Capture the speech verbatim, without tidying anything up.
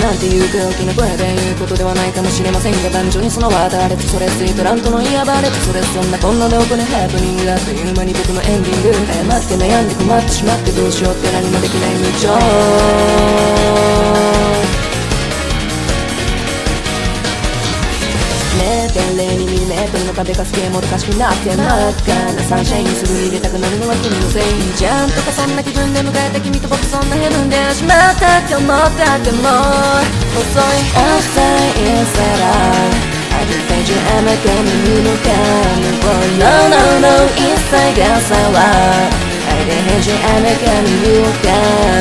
なんていう空気の声で言うことではないかもしれませんが、単純にそのワーダーレツそれスイートラントの言い暴れて、それそんなこんなで起こるハプニングがあっという間に僕のエンディング。謝って悩んで困ってしまってどうしようって何もできない無情。ねてれいにミリメートルの壁がすげえもどかしくなって真っ赤なサンシャインにすぐ入れたくなるのは君のせい。いいじゃんとかそんな気分で迎えた君と僕そんなヘブンで始まったって思ったってもう遅い。Outside inside out I just think you am a coming you know coming for No no no inside outside out I didn't hate you I'm a coming you come